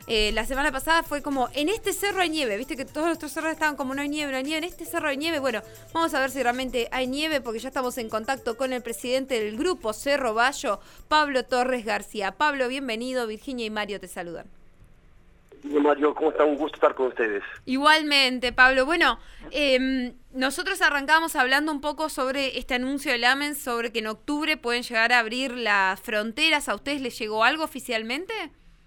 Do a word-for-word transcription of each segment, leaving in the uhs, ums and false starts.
Eh, la semana pasada fue como, en este cerro hay nieve, viste que todos nuestros cerros estaban como no hay nieve, no hay nieve, en este cerro hay nieve. Bueno, vamos a ver si realmente hay nieve, porque ya estamos en contacto con el presidente del grupo Cerro Bayo, Pablo Torres García. Pablo, bienvenido, Virginia y Mario te saludan. Mario, ¿cómo está? Un gusto estar con ustedes. Igualmente, Pablo. Bueno, eh, nosotros arrancamos hablando un poco sobre este anuncio del AMEN, sobre que en octubre pueden llegar a abrir las fronteras. ¿A ustedes les llegó algo oficialmente?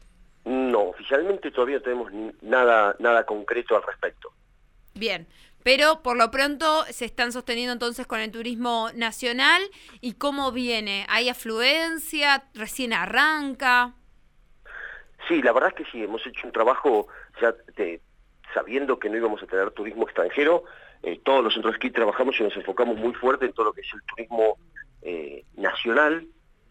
No, oficialmente todavía no tenemos nada, nada concreto al respecto. Bien, pero por lo pronto se están sosteniendo entonces con el turismo nacional. ¿Y cómo viene? ¿Hay afluencia? ¿Recién arranca? Sí, la verdad es que sí, hemos hecho un trabajo ya de, sabiendo que no íbamos a tener turismo extranjero. Eh, todos los centros de esquí trabajamos y nos enfocamos muy fuerte en todo lo que es el turismo eh, nacional,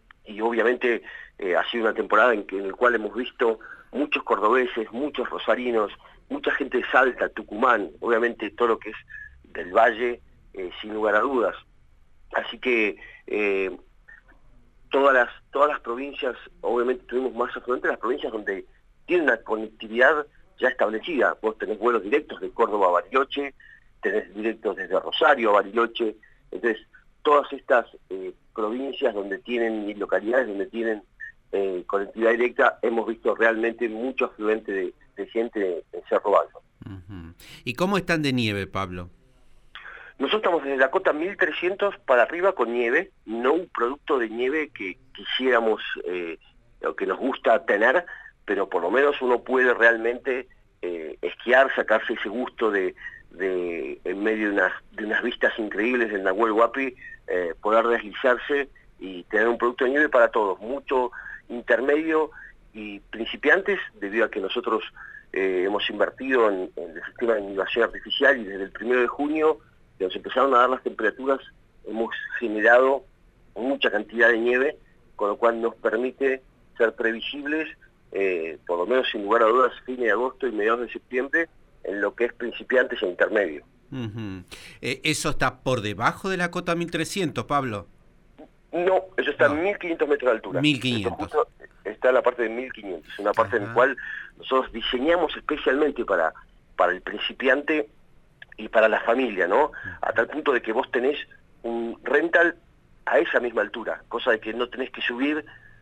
y obviamente eh, ha sido una temporada en, que, en la cual hemos visto muchos cordobeses, muchos rosarinos, mucha gente de Salta, Tucumán, obviamente todo lo que es del Valle, eh, sin lugar a dudas. Así que eh, todas las todas las provincias, obviamente tuvimos más afluentes, las provincias donde tienen una conectividad ya establecida. Vos tenés vuelos directos de Córdoba a Bariloche, tenés directos desde Rosario a Bariloche. Entonces, todas estas eh, provincias donde tienen, y localidades donde tienen eh, conectividad directa, hemos visto realmente mucho afluente de, de gente en Cerro Bayo. Uh-huh. ¿Y cómo están de nieve, Pablo? Nosotros estamos desde la cota mil trescientos para arriba con nieve, no un producto de nieve que quisiéramos, eh, o que nos gusta tener, pero por lo menos uno puede realmente eh, esquiar, sacarse ese gusto de, de en medio de unas, de unas vistas increíbles del Nahuel Huapi, eh, poder deslizarse y tener un producto de nieve para todos, mucho intermedio y principiantes, debido a que nosotros eh, hemos invertido en, en el sistema de nivelación artificial, y desde el primero de junio, que nos empezaron a dar las temperaturas, hemos generado mucha cantidad de nieve, con lo cual nos permite ser previsibles, eh, por lo menos sin lugar a dudas, fines de agosto y mediados de septiembre, en lo que es principiantes e intermedio. Uh-huh. eh, ¿Eso está por debajo de la cota mil trescientos, Pablo? No, eso está no. a mil quinientos metros de altura. mil quinientos. Esto justo está en la parte de mil quinientos, una parte Ajá. en la cual nosotros diseñamos especialmente para, para el principiante y para la familia, ¿no? A tal punto de que vos tenés un rental a esa misma altura, cosa de que no tenés que subir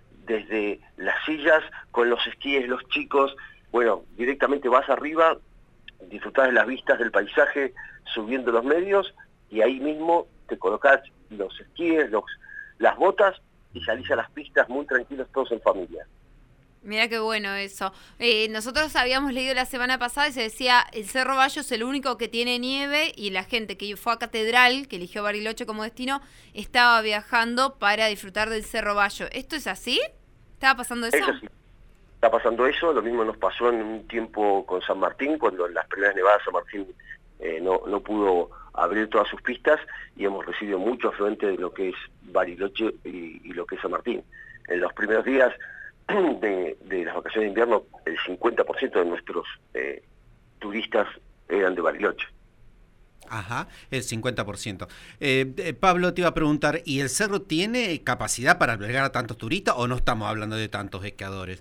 desde las sillas con los esquíes, los chicos. Bueno, directamente vas arriba, disfrutás de las vistas del paisaje, subiendo los medios, y ahí mismo te colocás los esquíes, los, las botas, y salís a las pistas muy tranquilos todos en familia. Mira qué bueno eso. Eh, nosotros habíamos leído la semana pasada y se decía, el Cerro Bayo es el único que tiene nieve, y la gente que fue a Catedral, que eligió Bariloche como destino, estaba viajando para disfrutar del Cerro Bayo. ¿Esto es así? ¿Estaba pasando eso? Eso sí, está pasando eso. Lo mismo nos pasó en un tiempo con San Martín, cuando en las primeras nevadas San Martín eh, no, no pudo abrir todas sus pistas, y hemos recibido mucho afluente de lo que es Bariloche y, y lo que es San Martín. En los primeros días De, de las vacaciones de invierno, el cincuenta por ciento de nuestros eh, turistas eran de Bariloche. Ajá, el cincuenta por ciento. Eh, eh, Pablo, te iba a preguntar, ¿y el cerro tiene capacidad para albergar a tantos turistas o no estamos hablando de tantos esquiadores?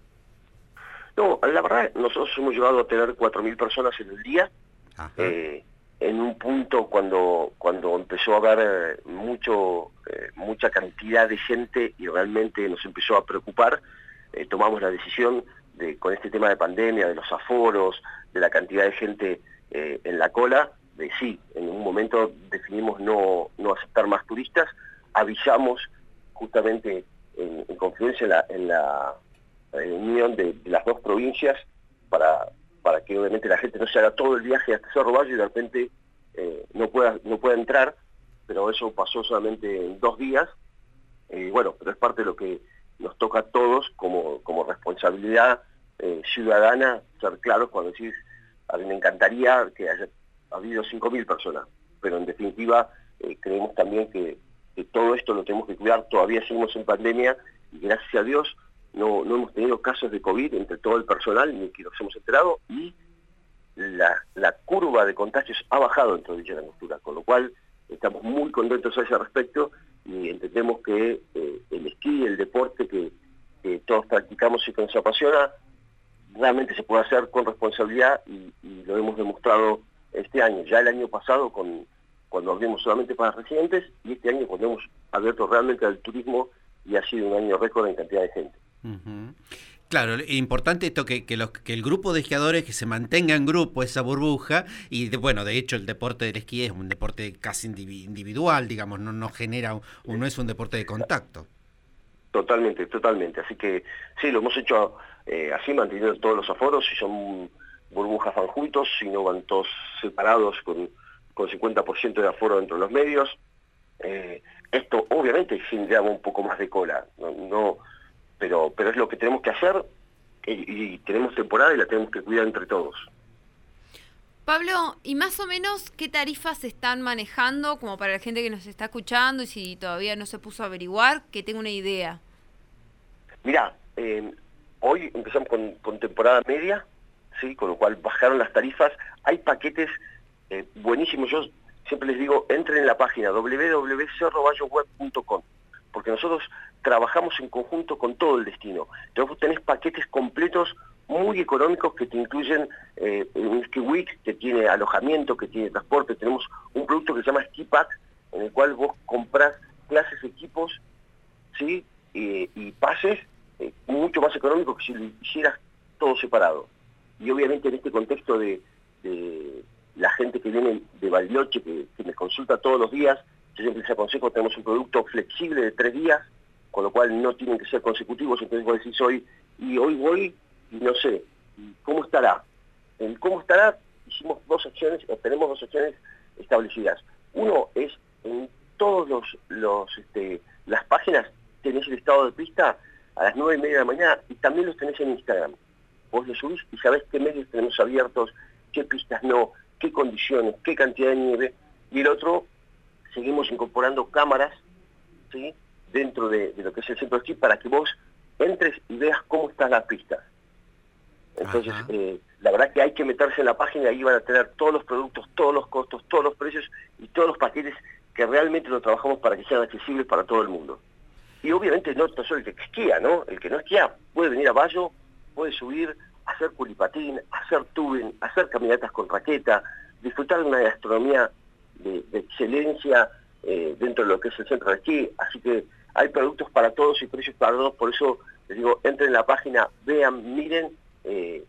No, la verdad, nosotros hemos llegado a tener cuatro mil personas en el día. Eh, en un punto cuando cuando empezó a haber eh, mucho eh, mucha cantidad de gente y realmente nos empezó a preocupar, Eh, tomamos la decisión de, con este tema de pandemia, de los aforos, de la cantidad de gente eh, en la cola, de sí, en un momento definimos no, no aceptar más turistas. Avisamos justamente en, en confluencia en la, en la unión de, de las dos provincias, para, para que obviamente la gente no se haga todo el viaje hasta Cerro Bayo y de repente eh, no pueda, no pueda entrar, pero eso pasó solamente en dos días. Eh, bueno, pero es parte de lo que nos toca a todos como, como responsabilidad eh, ciudadana, ser claros cuando decís, a mí me encantaría que haya habido cinco mil personas, pero en definitiva eh, creemos también que, que todo esto lo tenemos que cuidar. Todavía seguimos en pandemia y gracias a Dios no, no hemos tenido casos de COVID entre todo el personal, ni que nos hemos enterado, y la, la curva de contagios ha bajado dentro de Villa Langostura, con lo cual estamos muy contentos a ese respecto, y entendemos que eh, el esquí, el deporte que, que todos practicamos y que nos apasiona, realmente se puede hacer con responsabilidad y, y lo hemos demostrado este año. Ya el año pasado con cuando abrimos solamente para residentes y este año cuando hemos abierto realmente al turismo y ha sido un año récord en cantidad de gente. Uh-huh. Claro, es importante esto que, que, los, que el grupo de esquiadores que se mantenga en grupo, esa burbuja, y de, bueno, de hecho el deporte del esquí es un deporte casi individual, digamos, no, no genera, un, no es un deporte de contacto. Totalmente, totalmente. Así que sí, lo hemos hecho eh, así, manteniendo todos los aforos, si son burbujas van juntos, si no van todos separados con, con cincuenta por ciento de aforo dentro de los medios. Eh, esto obviamente genera un poco más de cola, no, no pero pero es lo que tenemos que hacer y, y tenemos temporada y la tenemos que cuidar entre todos. Pablo, ¿y más o menos qué tarifas se están manejando como para la gente que nos está escuchando y si todavía no se puso a averiguar, que tenga una idea? Mirá, eh, hoy empezamos con, con temporada media, ¿sí? Con lo cual bajaron las tarifas, hay paquetes eh, buenísimos. Yo siempre les digo, entren en la página doble u doble u doble u punto cerro bayo web punto com, porque nosotros trabajamos en conjunto con todo el destino. Entonces vos tenés paquetes completos muy económicos que te incluyen eh, un Ski Week, que tiene alojamiento, que tiene transporte. Tenemos un producto que se llama Ski Pack, en el cual vos comprás clases, equipos, ¿sí? Eh, y pases eh, mucho más económicos que si lo hicieras todo separado. Y obviamente en este contexto de, de la gente que viene de Bariloche, que, que me consulta todos los días, yo siempre les aconsejo, tenemos un producto flexible de tres días, con lo cual no tienen que ser consecutivos. Entonces vos decís hoy, y hoy voy, y no sé, ¿cómo estará? En cómo estará, hicimos dos acciones, o tenemos dos acciones establecidas. Uno es, en todos los, los este, las páginas tenés el estado de pista a las nueve y media de la mañana, y también los tenés en Instagram. Vos lo subís y sabés qué medios tenemos abiertos, qué pistas no, qué condiciones, qué cantidad de nieve. Y el otro, seguimos incorporando cámaras, ¿sí?, dentro de, de lo que es el centro de esquí, para que vos entres y veas cómo están las pistas. Entonces, eh, la verdad que hay que meterse en la página, ahí van a tener todos los productos, todos los costos, todos los precios y todos los paquetes que realmente lo trabajamos para que sean accesibles para todo el mundo. Y obviamente no solo el que esquía, ¿no? El que no esquía puede venir a Bayo, puede subir, hacer culipatín, hacer tubing, hacer caminatas con raqueta, disfrutar de una gastronomía de, de excelencia eh, dentro de lo que es el centro de esquí. Así que hay productos para todos y precios para todos, por eso les digo, entren en la página, vean, miren, eh,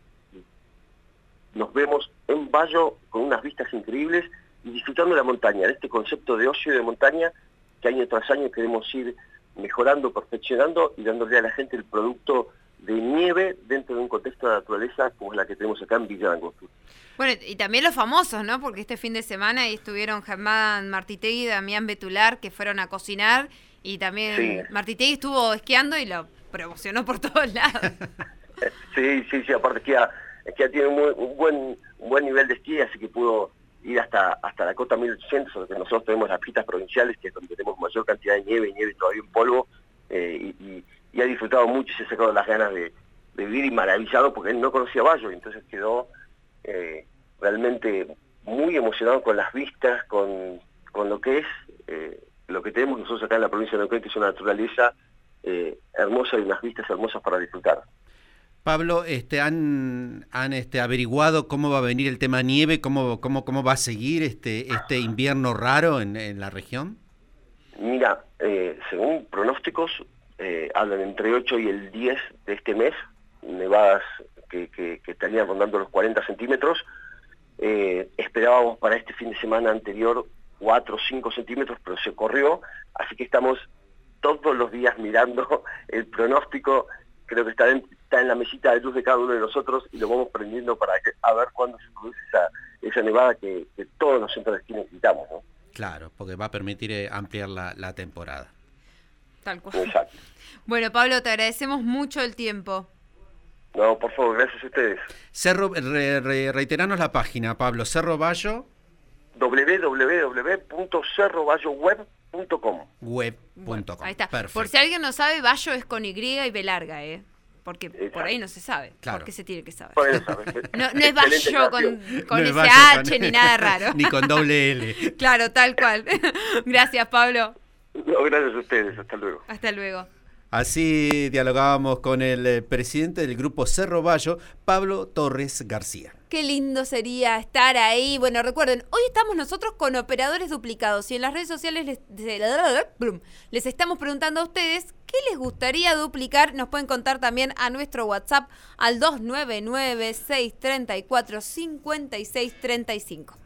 nos vemos en Bayo con unas vistas increíbles y disfrutando de la montaña, de este concepto de ocio y de montaña que año tras año queremos ir mejorando, perfeccionando y dándole a la gente el producto de nieve dentro de un contexto de naturaleza como es la que tenemos acá en Villa de Angostura. Bueno, y también los famosos, ¿no? Porque este fin de semana ahí estuvieron Germán Martitegui y Damián Betular, que fueron a cocinar, y también sí. Martitegui estuvo esquiando y lo promocionó por todos lados. Sí, sí, sí, aparte esquía, esquía tiene un, muy, un, buen, un buen nivel de esquí, así que pudo ir hasta hasta la cota mil ochocientos, donde nosotros tenemos las pistas provinciales, que es donde tenemos mayor cantidad de nieve y nieve todavía en polvo, eh, y, y, y ha disfrutado mucho y se ha sacado las ganas de, de vivir y maravillado porque él no conocía Bayo, y entonces quedó eh, realmente muy emocionado con las vistas, con, con lo que es, eh, lo que tenemos nosotros acá en la provincia de Neuquén, que es una naturaleza eh, hermosa y unas vistas hermosas para disfrutar. Pablo, este, ¿han, han este, averiguado cómo va a venir el tema nieve, cómo, cómo, cómo va a seguir este, este invierno raro en, en la región? Mira, eh, según pronósticos, eh, hablan entre ocho y el diez de este mes, nevadas que, que, que estarían rondando los cuarenta centímetros. Eh, esperábamos para este fin de semana anterior cuatro o cinco centímetros, pero se corrió, así que estamos todos los días mirando el pronóstico. Creo que está en, está en la mesita de luz de cada uno de nosotros y lo vamos prendiendo para que, a ver cuándo se produce esa, esa nevada que, que todos los centros de esquí necesitamos, ¿no? Claro, porque va a permitir eh, ampliar la, la temporada. Tal cual. Exacto. Bueno, Pablo, te agradecemos mucho el tiempo. No, por favor, gracias a ustedes. Cerro, re, re, reiteranos la página, Pablo, Cerro Bayo. doble u doble u doble u punto cerro bayo web punto com. web punto com. Bueno, ahí está. Perfecto. Por si alguien no sabe, Bayo es con Y y B larga, ¿eh? Porque Exacto. por ahí no se sabe. Claro. ¿Por qué se tiene que saber? Bueno, sabes, No, no es Bayo con, con No es ese Bayo H con- ni nada raro. Ni con doble L. Claro, tal cual. Gracias, Pablo. No, gracias a ustedes, hasta luego. Hasta luego. Así dialogábamos con el presidente del grupo Cerro Bayo, Pablo Torres García. Qué lindo sería estar ahí. Bueno, recuerden, hoy estamos nosotros con operadores duplicados y en las redes sociales les, les estamos preguntando a ustedes qué les gustaría duplicar. Nos pueden contar también a nuestro WhatsApp al dos nueve nueve, seis tres cuatro, cinco seis tres cinco.